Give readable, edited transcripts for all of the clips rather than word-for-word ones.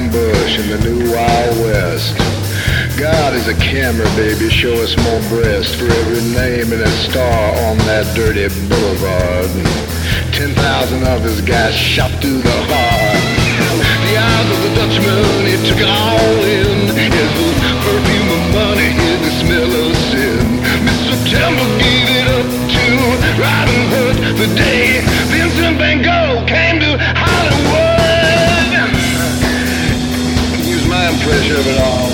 ambush in the new Wild West. God is a camera, baby, show us more breast for every name and a star on that dirty boulevard. 10,000 others got shot through the heart. The eyes of the Dutchman, he took it all in. His perfume of money, his smell of sin. Miss September gave it up to Robin Hood the day Vincent Van Gogh came to Hollywood. Use my impression of it all.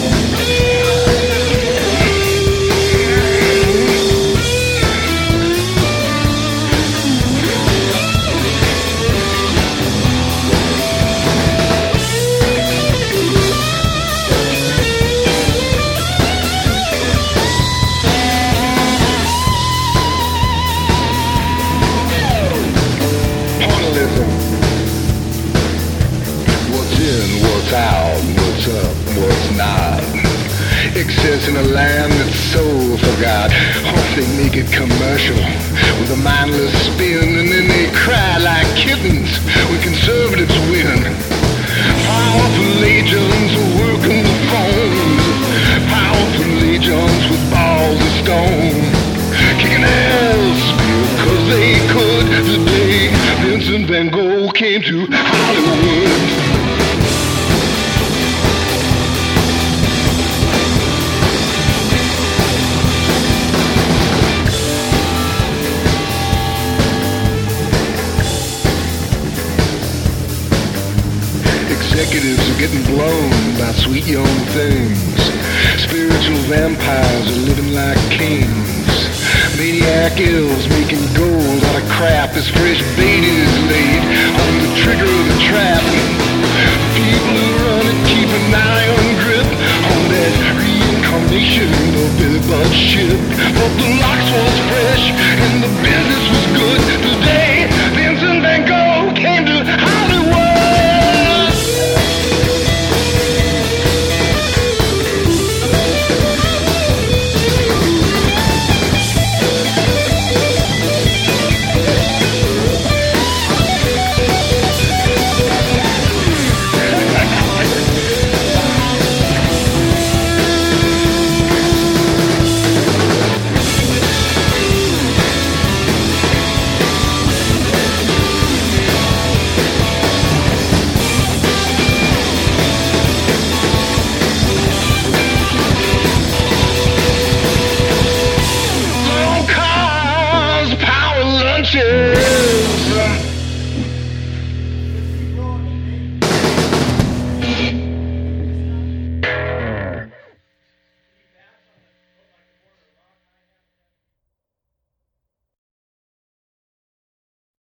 Out, what's up, what's not. Excess in a land that's so forgot. Hope they make it commercial with a mindless spin, and then they cry like kittens when conservatives win. Powerful legions working the phones. Powerful legions with balls of stone, kicking ass because they could. Today Vincent Van Gogh came to Hollywood. Executives are getting blown by sweet young things. Spiritual vampires are living like kings. Maniac elves making gold out of crap as fresh bait is laid on the trigger of the trap. People who run it keep an iron grip on that reincarnation of Billy Budd ship. But the locks was fresh and